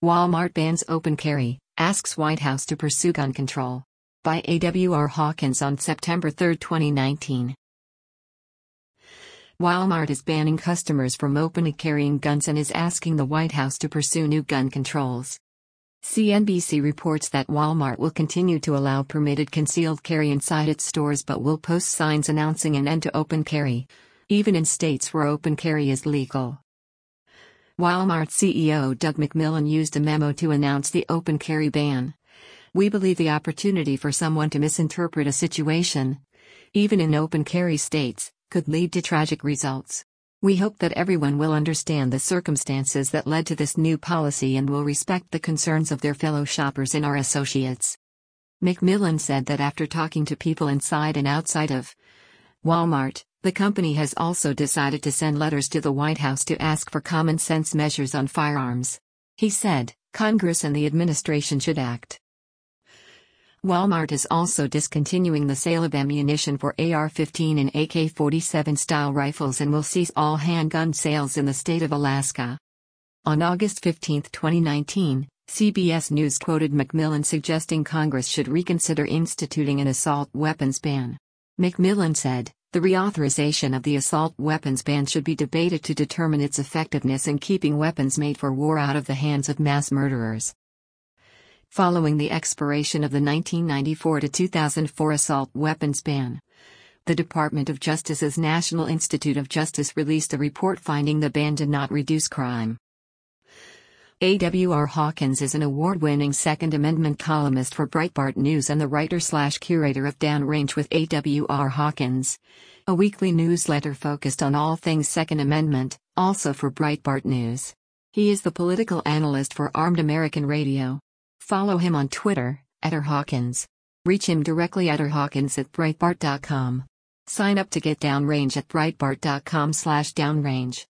Walmart bans open carry, asks White House to pursue gun control. By A.W.R. Hawkins on September 3, 2019. Walmart is banning customers from openly carrying guns and is asking the White House to pursue new gun controls. CNBC reports that Walmart will continue to allow permitted concealed carry inside its stores but will post signs announcing an end to open carry, even in states where open carry is legal. Walmart CEO Doug McMillon used a memo to announce the open carry ban. "We believe the opportunity for someone to misinterpret a situation, even in open carry states, could lead to tragic results. We hope that everyone will understand the circumstances that led to this new policy and will respect the concerns of their fellow shoppers and our associates." McMillon said that after talking to people inside and outside of Walmart, the company has also decided to send letters to the White House to ask for common sense measures on firearms. He said, "Congress and the administration should act." Walmart is also discontinuing the sale of ammunition for AR-15 and AK-47 style rifles and will cease all handgun sales in the state of Alaska. On August 15, 2019, CBS News quoted McMillon suggesting Congress should reconsider instituting an assault weapons ban. McMillon said, "The reauthorization of the assault weapons ban should be debated to determine its effectiveness in keeping weapons made for war out of the hands of mass murderers." Following the expiration of the 1994 to 2004 assault weapons ban, the Department of Justice's National Institute of Justice released a report finding the ban did not reduce crime. A.W.R. Hawkins is an award-winning Second Amendment columnist for Breitbart News and the writer/curator of Downrange with A.W.R. Hawkins, a weekly newsletter focused on all things Second Amendment, also for Breitbart News. He is the political analyst for Armed American Radio. Follow him on Twitter, @rhawkins. Reach him directly at rhawkins@breitbart.com. Sign up to get Downrange at breitbart.com/downrange.